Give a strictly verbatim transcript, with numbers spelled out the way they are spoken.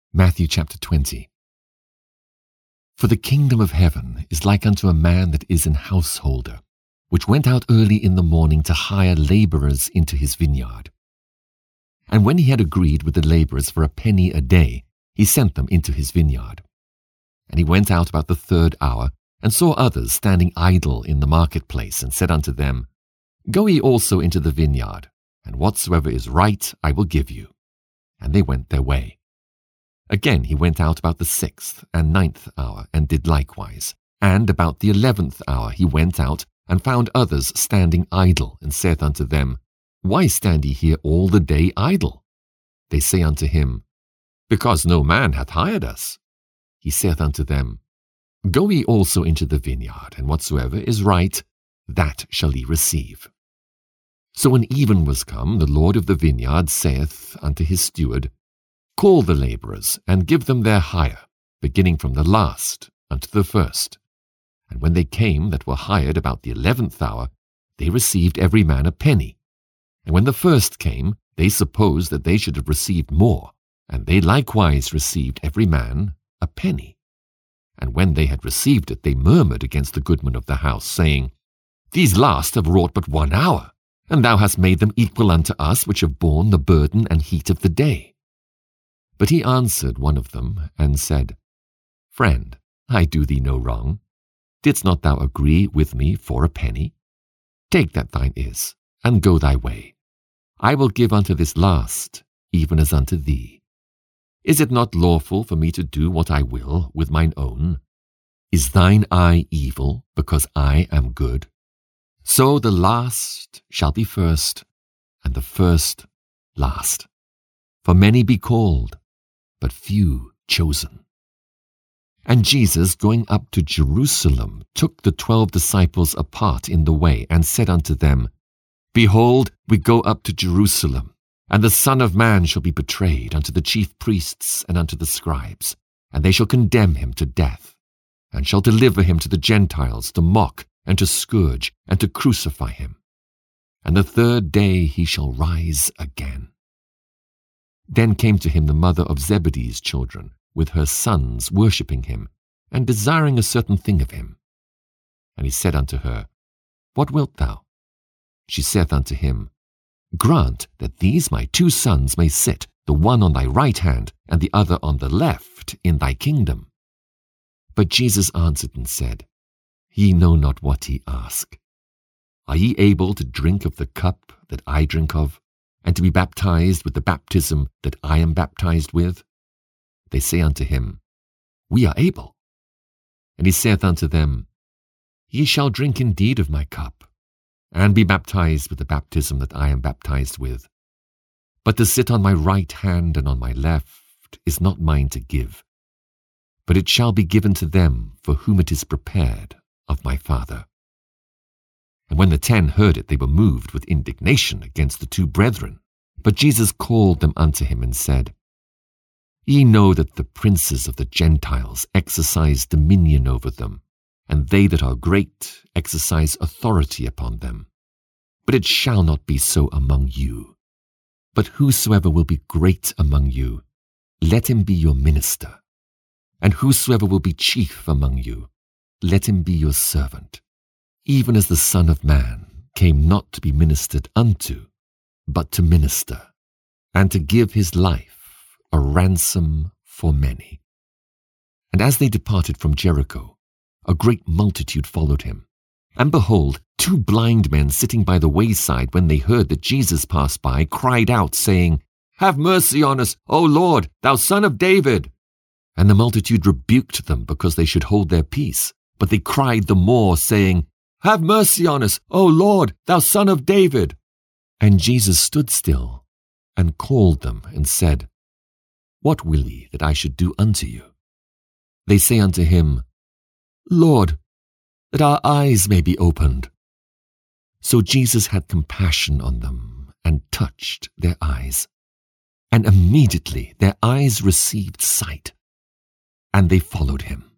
Matthew chapter twenty. For the kingdom of heaven is like unto a man that is an householder, which went out early in the morning to hire laborers into his vineyard. And when he had agreed with the laborers for a penny a day, he sent them into his vineyard. And he went out about the third hour, and saw others standing idle in the marketplace, and said unto them, Go ye also into the vineyard, and whatsoever is right I will give you. And they went their way. Again he went out about the sixth and ninth hour, and did likewise. And about the eleventh hour he went out, and found others standing idle, and saith unto them, Why stand ye here all the day idle? They say unto him, Because no man hath hired us. He saith unto them, Go ye also into the vineyard, and whatsoever is right, that shall ye receive. So when even was come, the Lord of the vineyard saith unto his steward, Call the laborers, and give them their hire, beginning from the last unto the first. And when they came that were hired about the eleventh hour, they received every man a penny. And when the first came, they supposed that they should have received more, and they likewise received every man a penny. And when they had received it, they murmured against the goodman of the house, saying, These last have wrought but one hour, and thou hast made them equal unto us, which have borne the burden and heat of the day. But he answered one of them, and said, Friend, I do thee no wrong. Didst not thou agree with me for a penny? Take that thine is, and go thy way. I will give unto this last, even as unto thee. Is it not lawful for me to do what I will with mine own? Is thine eye evil, because I am good? So the last shall be first, and the first last. For many be called, but few chosen. And Jesus, going up to Jerusalem, took the twelve disciples apart in the way, and said unto them, Behold, we go up to Jerusalem, and the Son of Man shall be betrayed unto the chief priests and unto the scribes, and they shall condemn him to death, and shall deliver him to the Gentiles to mock, and to scourge, and to crucify him. And the third day he shall rise again. Then came to him the mother of Zebedee's children, with her sons worshipping him, and desiring a certain thing of him. And he said unto her, What wilt thou? She saith unto him, Grant that these my two sons may sit, the one on thy right hand, and the other on the left, in thy kingdom. But Jesus answered and said, Ye know not what ye ask. Are ye able to drink of the cup that I drink of, and to be baptized with the baptism that I am baptized with? They say unto him, We are able. And he saith unto them, Ye shall drink indeed of my cup, and be baptized with the baptism that I am baptized with. But to sit on my right hand and on my left is not mine to give, but it shall be given to them for whom it is prepared of my Father. And when the ten heard it, they were moved with indignation against the two brethren. But Jesus called them unto him, and said, Ye know that the princes of the Gentiles exercise dominion over them, and they that are great exercise authority upon them. But it shall not be so among you. But whosoever will be great among you, let him be your minister. And whosoever will be chief among you, let him be your servant. Even as the Son of Man came not to be ministered unto, but to minister, and to give his life a ransom for many. And as they departed from Jericho, a great multitude followed him. And behold, two blind men sitting by the wayside, when they heard that Jesus passed by, cried out, saying, Have mercy on us, O Lord, thou Son of David. And the multitude rebuked them, because they should hold their peace. But they cried the more, saying, Have mercy on us, O Lord, thou Son of David. And Jesus stood still, and called them, and said, What will ye that I should do unto you? They say unto him, Lord, that our eyes may be opened. So Jesus had compassion on them, and touched their eyes. And immediately their eyes received sight, and they followed him.